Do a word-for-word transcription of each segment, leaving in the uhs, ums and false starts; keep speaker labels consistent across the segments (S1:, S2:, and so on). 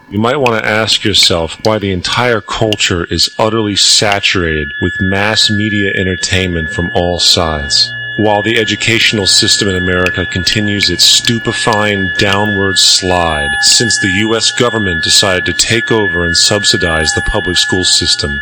S1: You might want to ask yourself why the entire culture is utterly saturated with mass media entertainment from all sides, while the educational system in America continues its stupefying downward slide since the U S government decided to take over and subsidize the public school system.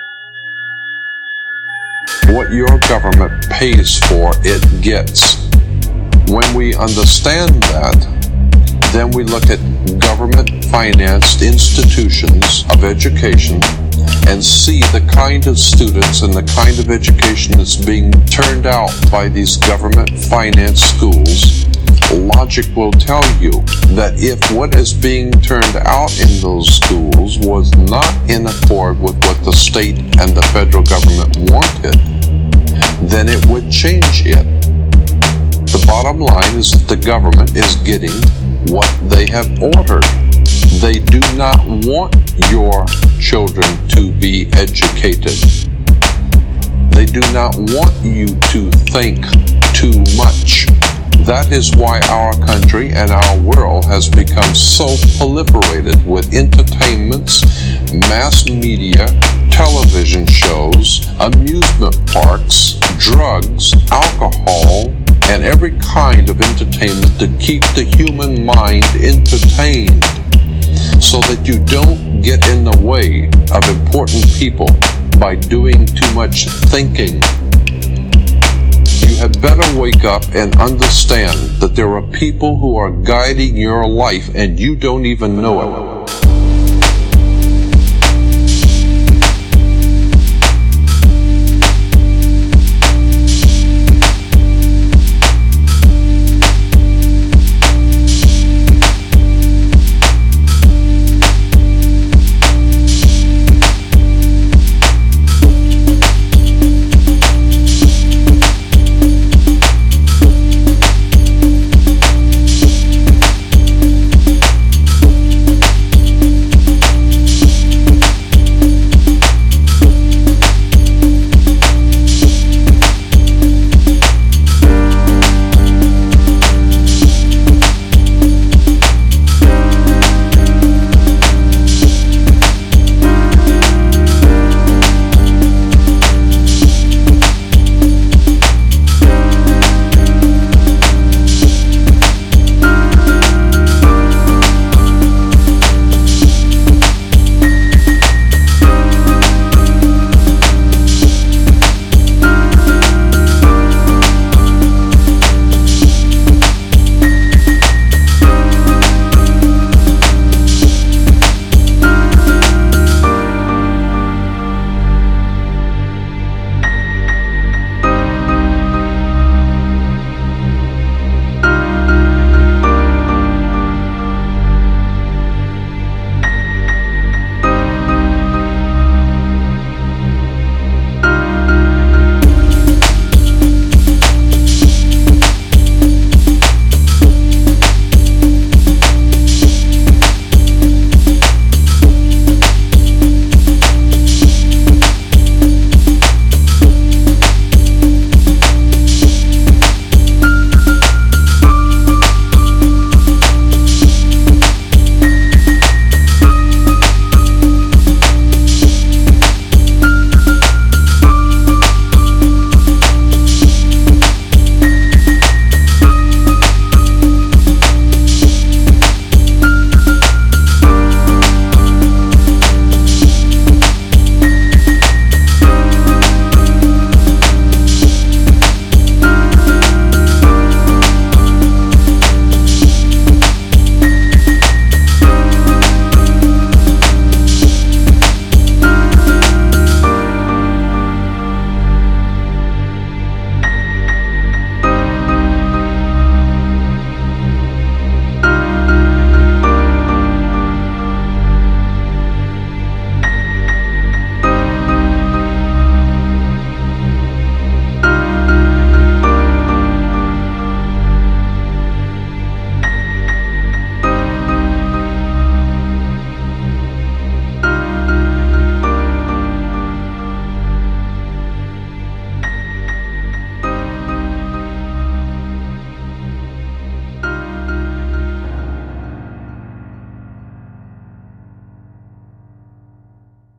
S2: What your government pays for, it gets. When we understand that, then we look at government-financed institutions of education and see the kind of students and the kind of education that's being turned out by these government-financed schools. Logic will tell you that if what is being turned out in those schools was not in accord with what the state and the federal government wanted, then it would change it. The bottom line is that the government is getting what they have ordered. They do not want your children to be educated. They do not want you to think too much. That is why our country and our world has become so proliferated with entertainments, mass media, television shows, amusement parks, drugs, alcohol, and every kind of entertainment to keep the human mind entertained so that you don't get in the way of important people by doing too much thinking. You had better wake up and understand that there are people who are guiding your life and you don't even know it.